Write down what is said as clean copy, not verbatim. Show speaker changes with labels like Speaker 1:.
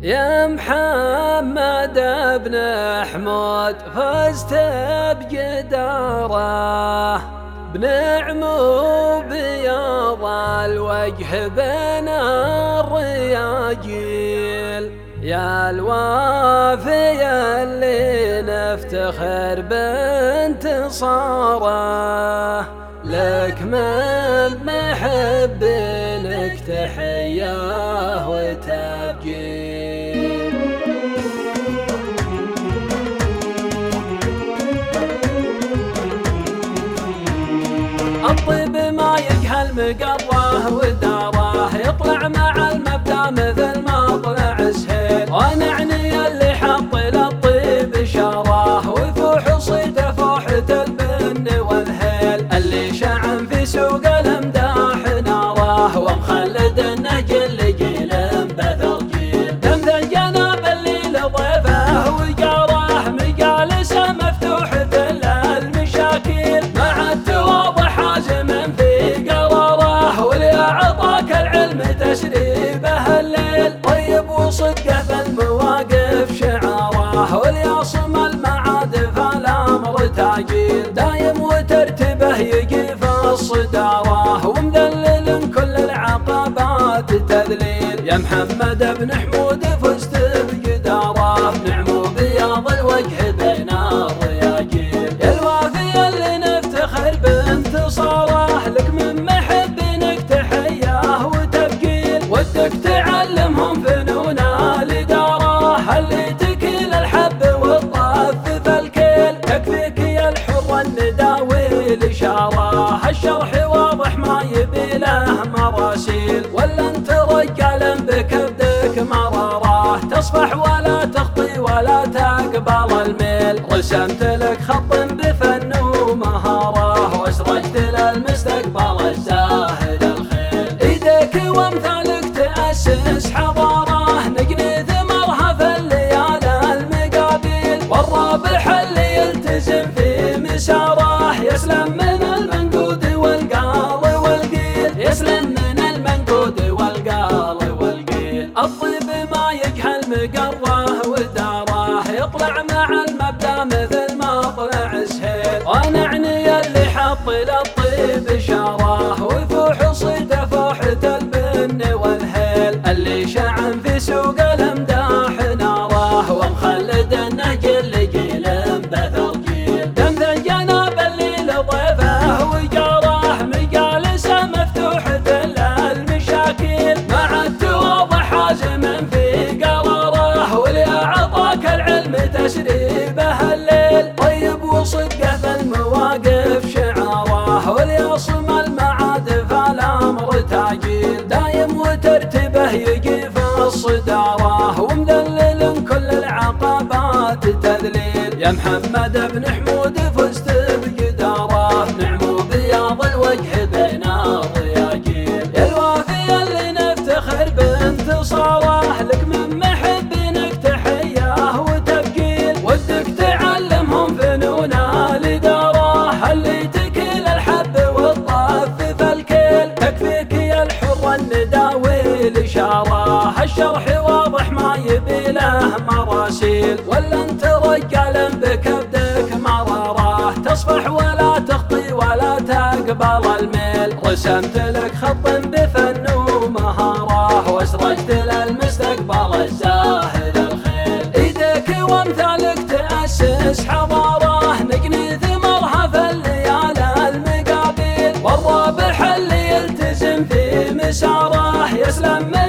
Speaker 1: يا محمد بن حمود فزت بجداره، بنعم وبياض الوجه بين الرياجيل. يا الوافي اللي نفتخر بانتصاره، لك من محب لك تحية وتبجيل. الطيب ما يجهل مقره وداره، يطلع مع المبدأ مثل ما طلع سهيل. ونعني اللي حط للطيب شراه، ويفوح صيده فوحة البن والهيل. اللي شعن في سوق الامداح ناره، ومخلد النجل لجيل بثر جيل. تمثل جناب اللي لضيفه وجاره، مجالسه مفتوحة المشاكل. مع التواضع حازم في قراره، واللي اعطاك العلم تسريبه الليل. طيب وصدقه في المواقف شعاره، واليصم المعاد فالامر تاجيل. دايم وترتبه يجي في الصداره، ومذلل كل العقبات تذليل. يا محمد بن حمود فزت بجداره، بنعم وبياض الوجه بين الرياجيل. يا الوافي اللي نفتخر بانتصاره، لك من محب لك تحيه وتبجيل. ودك تعلمهم فنون الاداره، اللي تكيل الحب والطف في الكيل. تكفيك يا الحر النداوي الاشاره، الشرح واضح ما يبي له مراسيل. ولا انت رجال بكبدك مراره، تصفح ولا تخطي ولا تقبل الميل. رسمت لك خط بفن ومهاره، واسرجت للمستقبل الزاهد الخيل. ايديك وامثالك تأسس حضاره، نجني ثمرها في الليالي المقابيل. والرابح اللي يلتزم في مساره، يسلم من المنقود والقال والقيل. يسلم من المنقود والقال والقيل. الطيب ما يجهل مقره وداره، يطلع مع المبدأ مثل ما طلع سهيل. ونعني اللي حط للطيب شراه، ويفوح صيده فوحة البن والهيل. اللي شعن في سوق الامداح ناره، ومخلد النجل لجيل بثر جيل. تمثل جناب اللي لضيفه وجاره، مجالسه مفتوحة المشاكل. مع التواضع حازم في قراره، واللي اعطاك العلم تسريبه الليل. طيب وصدقه في المواقف شعاره، واليصم المعاد فالامر تاجيل. دايم وترتبه يجي في الصداره، ومذلل كل العقبات تذليل. يا محمد بن حمود فزت بجداره، بنعم وبياض الوجه بين الرياجيل. يا الوافي اللي نفتخر بانتصاره، لك من محب لك تحيه وتبجيل. ودك تعلمهم فنون الاداره، اللي تكيل الحب والطف في الكيل. تكفيك يا الحر النداوي الاشاره، الشرح واضح ما يبي له مراسيل. ولا انت رجال بكبدك مراره، تصفح ولا تخطي ولا تقبل الميل. رسمت لك خط بفن ومهاره، واسرجت للمستقبل الزاهد الخيل. ايديك وامثالك تأسس حضاره، نجني ثمرها في الليالي المقابيل. والرابح اللي يلتزم في مساره، يسلم